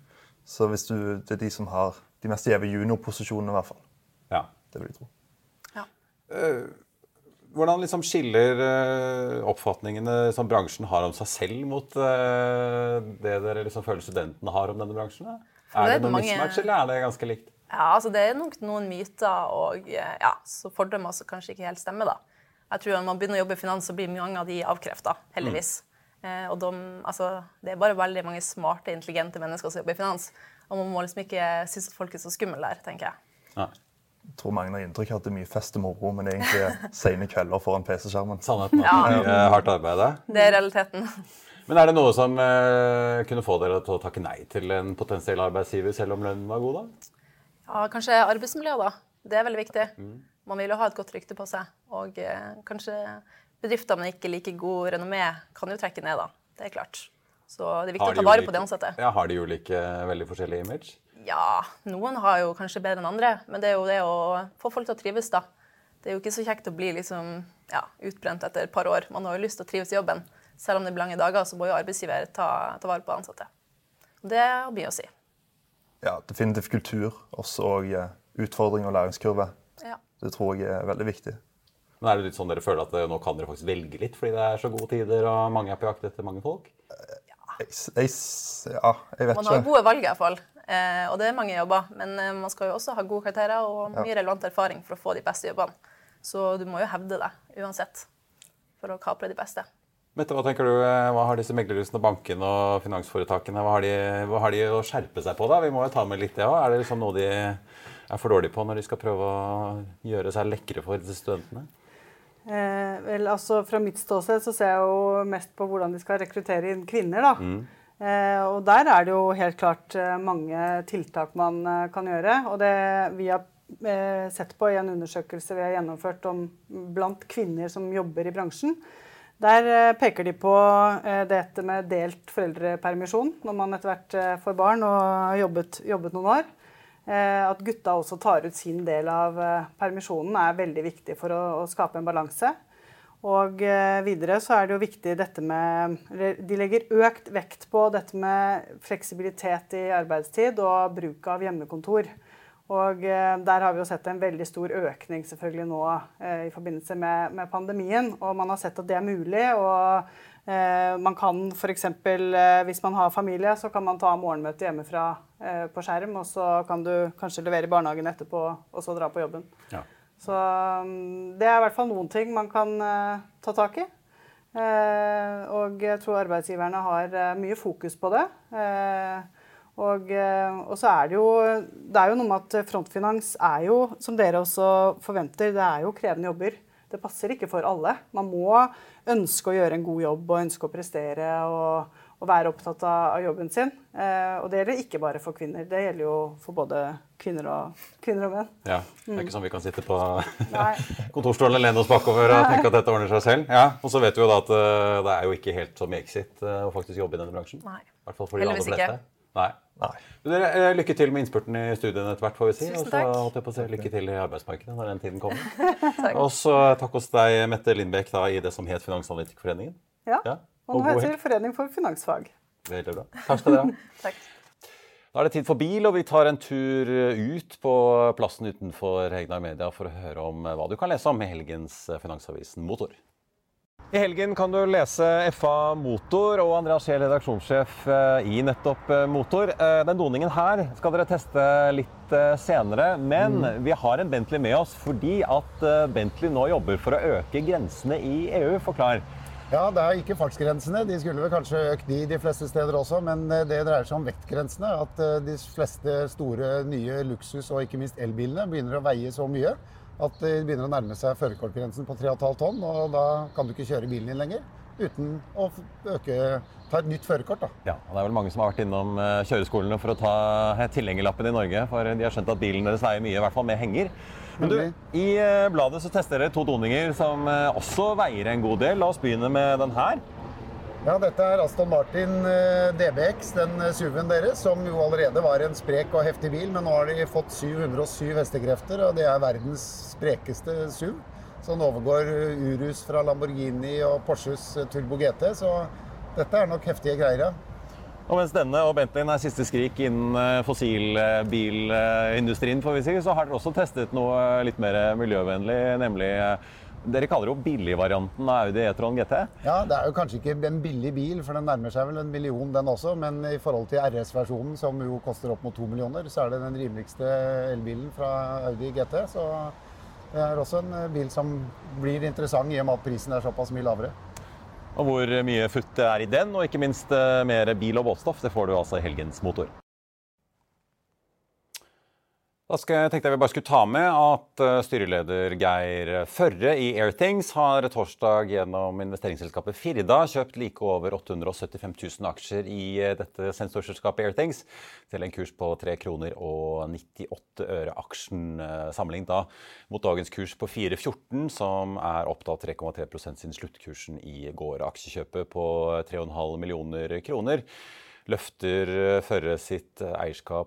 Så hvis du, det er de som har de mest gjeve juniorposisjonene i hvert fall. Ja. Det vil jeg tro. Ja. Uh, hvordan liksom skiller uh, oppfatningene som bransjen har om seg selv mot uh, det dere liksom føler studentene har om denne bransjen? Da? Er det, det noen mange... mismatch, eller er det ganske likt? Ja, altså det er nok noen myter og ja, så fordommer som kanskje ikke helt stemmer da. Jeg tror at når man begynner å jobbe i finans, så blir mange av de avkreftet, heldigvis. Mm. Eh, og de, altså, det er bare veldig mange smarte, intelligente mennesker som jobber i finans. Og man må liksom ikke synes at folk er så skummel der, tenker jeg. Ja. Jeg tror mange har inntrykk av at det er mye fest og moro, men det er egentlig sene kvelder foran P C-skjermen. Sannheten at det er mye hardt arbeid der. Det er realiteten. Men er det noe som eh, kunne få dere til å takke nei til en potensiell arbeidsgiver, selv om lønnen var god da? Ja, kanskje arbeidsmiljø da. Det er veldig viktig. Mm. Man vil jo ha et godt rykte på seg, og eh, kanskje bedrifter med ikke like god renommé kan jo trekke ned da, det er klart. Så det er viktig å ta vare på de ansatte. Ja, har de ulike veldig forskjellige image? Ja, noen har jo kanskje bedre enn andre, men det er jo det å få folk til å trives da. Det er jo ikke så kjekt å bli liksom, ja, utbrent etter et par år. Man har jo lyst til å trives i jobben. Selv om det blir lange dager, så må jo arbeidsgiver ta, ta vare på ansatte. Det har mye å si. Ja, definitivt kultur, også og utfordring og læringskurve. Ja. Det tror jeg er veldig viktig. Men er det litt sånn dere føler at nå kan dere faktisk velge litt, fordi det er så gode tider og mange er på jakt etter mange folk? Ja, jeg, jeg, ja, jeg vet ikke. Man har gode valg i hvert fall, eh, og det er mange jobber. Men eh, man skal jo også ha gode karakterer og mye ja. relevant erfaring for å få de beste jobbene. Så du må jo hevde det uansett for å kapre de beste. Mette, hva tenker du? Hva har disse meglerhusene, bankene og finansforetakene, hva har, de, hva har de å skjerpe seg på da? Vi må jo ta med litt det også. Er det liksom noe de er for dårlige på når de skal prøve å gjøre seg lekre for disse studentene? Eh, vel, altså fra mitt ståsted så ser jeg jo mest på hvordan de skal rekruttere inn kvinner da. Mm. Eh, og der er det jo helt klart eh, mange tiltak man eh, kan gjøre. Og det vi har eh, sett på i en undersøkelse vi har gjennomført om blant kvinner som jobber i bransjen, der eh, peker de på eh, dette med delt foreldrepermisjon når man etter hvert eh, får barn og har jobbet, jobbet noen år. At gutta også tar ut sin del av permisjonen er veldig viktig for å, å skape en balanse. Og videre så er det jo viktig dette med, de legger økt vekt på dette med fleksibilitet i arbeidstid og bruk av hjemmekontor. Og der har vi jo sett en veldig stor økning selvfølgelig nå i forbindelse med, med pandemien, og man har sett at det er mulig, og Eh, man kan for eksempel, eh, hvis man har familie, så kan man ta morgenmøte hjemmefra eh, på skjerm, og så kan du kanskje levere i barnehagen etterpå, og så dra på jobben. Ja. Så um, det er i hvert fall noen ting man kan eh, ta tak i. Eh, og jeg tror arbeidsgiverne har eh, mye fokus på det. Eh, og, eh, og så er det jo, det er jo noe med at frontfinans er jo, som dere også forventer, det er jo krevende jobber. Det passer ikke for alle. Man må ønske å gjøre en god jobb og ønske å prestere og, og være opptatt av, av jobben sin. Eh, og det gjelder ikke bare for kvinner. Det gjelder jo for både kvinner og, kvinner og menn. Ja, det er ikke sånn vi kan sitte på kontorstolen og lene oss bakover og tenke at dette ordner seg selv. Ja, og så vet vi jo da at uh, det er jo ikke helt som i Exit uh, å faktisk jobbe i denne bransjen. Nei, I hvert fall for de aller fleste. Ikke. Nei. Nei. Dere, lykke til med innspurten i studien etter hvert, får vi si. Tusen takk. Og så holdt jeg på å si lykke til i arbeidsmarkedet når den tiden kommer. Og så takk hos deg, Mette Lindbekk, da, i det som het Finansanalytikerforeningen. Ja, ja. Og nå heter det Forening for finansfag. Veldig bra. Takk skal dere ha. Takk. Da er det tid for bil, og vi tar en tur ut på plassen utenfor Hegnar Media for å høre om hva du kan lese om i helgens Finansavisen Motor. I helgen kan du lese F A Motor og Andreas Scheel, redaksjonssjef i nettopp Motor. Den doningen her skal dere teste litt senere, men mm. vi har en Bentley med oss fordi at Bentley nå jobber for å øke grensene i E U. Forklar. Ja, det er ikke fartsgrensene. De skulle vel kanskje økt de de fleste steder også, men det dreier seg om vektgrensene. At de fleste store, nye luksus og ikke minst elbilene begynner å veie så mye at de begynner å nærme seg førerkortgrensen på tre komma fem tonn, og da kan du ikke kjøre bilen din lenger uten å øke, ta et nytt førerkort. Da. Ja, og det er vel mange som har vært innom kjøreskolene for å ta tilhengerlappen i Norge, for de har skjønt at bilen deres veier mye, i hvert fall med henger. Men du, i bladet så tester dere to doninger som også veier en god del. La oss begynne med den her. Ja, dette er Aston Martin D B X, den S U V-en deres, som jo allerede var en sprek og heftig bil, men nå har de fått syv hundre og syv hestekrefter, og det er verdens sprekeste S U V. Så den overgår Urus fra Lamborghini og Porsches Turbo G T, så dette er nok heftige greier, ja. Og mens denne og Bentleyen er siste skrik innen fossilbilindustrien, får vi si, så har dere også testet noe litt mer miljøvennlig, nemlig dere kaller jo billigvarianten av Audi e-tron G T. Ja, det er jo kanskje ikke en billig bil, for den nærmer seg vel en million den også, men i forhold til R S-versjonen, som jo koster opp mot to millioner, så er det den rimeligste elbilen fra Audi G T, så det er også en bil som blir interessant i og med at prisen er såpass mye lavere. Og hvor mye futt det er i den, og ikke minst mer bil- og båtstoff, det får du altså i helgens motor. Da skal jeg tenkte jeg vi bare skulle ta med at styreleder Geir Førre i Airthings har torsdag gjennom investeringsselskapet Firda kjøpt like over åtte hundre og syttifem tusen aksjer i dette sensorselskapet Airthings til en kurs på tre kroner og nittiåtte øre aksjen, sammenlignet da mot dagens kurs på fire fjorten, som er opp da tre komma tre prosent siden sluttkursen i går. Aksjekjøpet på tre komma fem millioner kroner løfter Førre sitt eierskap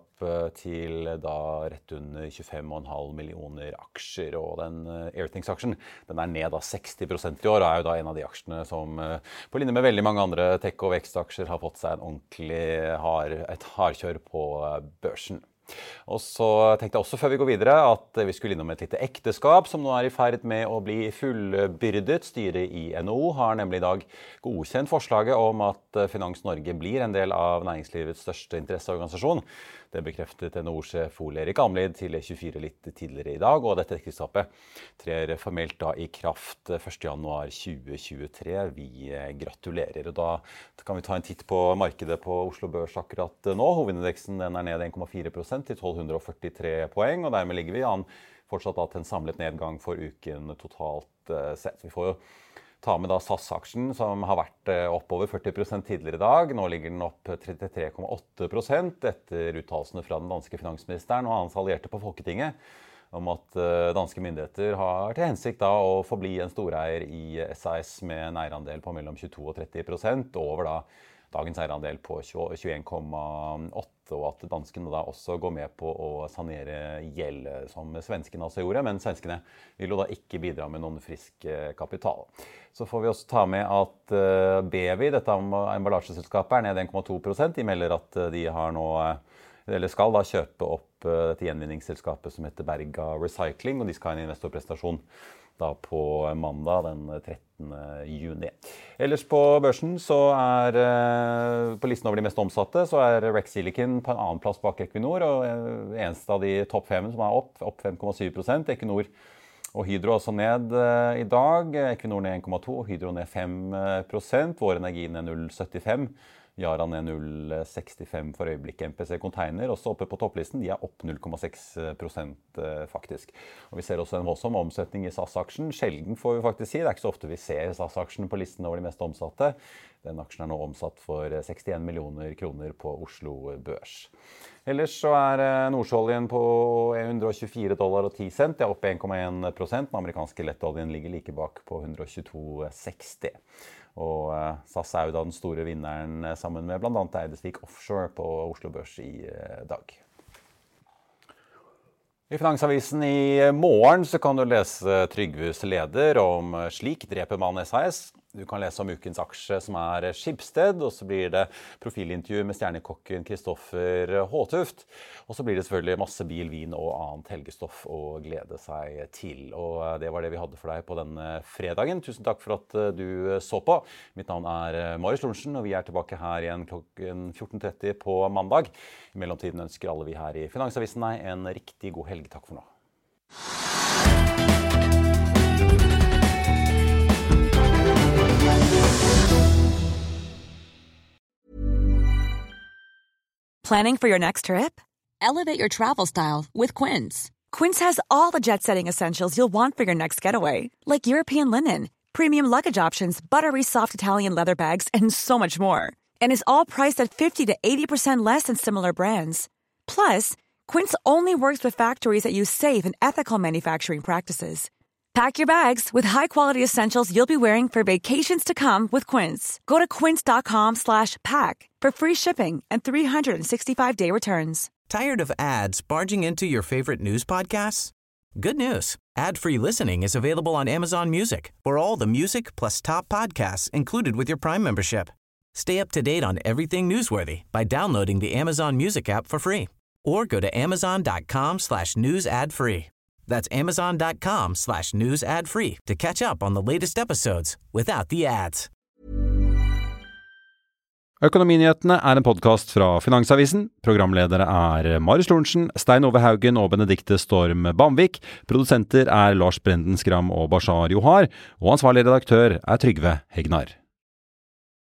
til da rett under tjuefem komma fem millioner aksjer, og den Airthings-aksjen den er ned da seksti prosent i år, og er jo da en av de aksjene som på linje med veldig mange andre tech- og vekstaksjer har fått seg en ordentlig hard, et hardkjør på børsen. Og så tenkte jeg også før vi går videre at vi skulle innom et lite ekteskap som nå er i ferd med å bli fullbyrdet. Styret i N H O har nemlig i dag godkjent forslaget om at Finans Norge blir en del av næringslivets største interesseorganisasjon. Det bekreftet N H O-sjef Ole Erik Amlid til E tjuefire litt tidligere i dag, og dette ekteskapet trer formelt da i kraft første januar tjue tjuetre. Vi gratulerer, og da kan vi ta en titt på markedet på Oslo Børs akkurat nå. Hovedindeksen den er ned en komma fire prosent til tolv hundre og førtitre poeng, og dermed ligger vi an fortsatt til en samlet nedgang for uken totalt sett. Vi får jo ta med da S A S-aksjen som har vært opp over førti prosent tidligere i dag. Nå ligger den opp trettitre komma åtte prosent etter uttalelsene fra den danske finansministeren og hans allierte på Folketinget om at danske myndigheter har til hensikt da å forbli en storeier i S A S med en eierandel på mellom tjueto og tretti prosent over da dagens eierandel på tjueen komma åtte, og at danskene da også går med på å sanere gjeld som svenskene altså gjorde, men svenskene vil jo da ikke bidra med noen frisk kapital. Så får vi også ta med at Bevi, dette emballasjeselskapet, er ned en komma to prosent. De melder at de har nå, eller skal da kjøpe opp dette gjenvinningsselskapet som heter Berga Recycling, og de skal ha en investorprestasjon da på mandag den trettende juni. Ellers på børsen så er, på listen over de mest omsatte, så er Rex Silicon på en annen plass bak Equinor, og eneste av de topp fem som er opp, opp fem komma syv prosent. Equinor og Hydro også ned i dag. Equinor ned en komma to, Hydro ned fem prosent, Vår Energi ned null komma syttifem. Yara ned null komma sekstifem for øyeblikket. M P C Container også oppe på topplisten, de er opp null komma seks prosent faktisk. Og vi ser også en voldsom omsetning i S A S-aksjen. Sjelden får vi faktisk si, det er ikke så ofte vi ser S A S-aksjen på listen over de mest omsatte. Den aksjen er nå omsatt for sekstien millioner kroner på Oslo Børs. Ellers så er Nordsjøoljen på hundre og tjuefire dollar og ti cent, det er opp en komma en prosent. Den amerikanske lettoljen ligger like bak på hundre og tjueto komma seksti. Og S A S er jo da den store vinneren sammen med blant annet Eidesvik Offshore på Oslo Børs i dag. I Finansavisen i morgen så kan du lese Trygves leder om slik dreper man S A S. Du kan lese om ukens aksje som er Schibsted, og så blir det profilintervju med stjernekokken Kristoffer Håtuft. Og så blir det selvfølgelig masse bil, vin og annet helgestoff å glede seg til. Og det var det vi hadde for deg på denne fredagen. Tusen takk for at du så på. Mitt navn er Marius Lorentzen, og vi er tilbake her igjen klokken fjorten tretti på mandag. I mellomtiden ønsker alle vi her i Finansavisen deg en riktig god helg. Takk for nå. We'll be right back. Planning for your next trip? Elevate your travel style with Quince. Quince has all the jet-setting essentials you'll want for your next getaway, like European linen, premium luggage options, buttery soft Italian leather bags, and so much more. And is all priced at fifty to eighty percent less than similar brands. Plus, Quince only works with factories that use safe and ethical manufacturing practices. Pack your bags with high-quality essentials you'll be wearing for vacations to come with Quince. Go to quince.com slash pack for free shipping and three hundred sixty-five day returns. Tired of ads barging into your favorite news podcasts? Good news. Ad-free listening is available on Amazon Music for all the music plus top podcasts included with your Prime membership. Stay up to date on everything newsworthy by downloading the Amazon Music app for free or go to amazon.com slash news ad free. That's amazon.com slash news ad free to catch up on the latest episodes without the ads. Økonominyhetene er en podcast fra Finansavisen. Programledere er Marius Lorentzen, Stein Ove Haugen og Benedikte Storm Bamvik. Produsenter er Lars Brenden Skram og Bashar Johar. Og ansvarlig redaktør er Trygve Hegnar.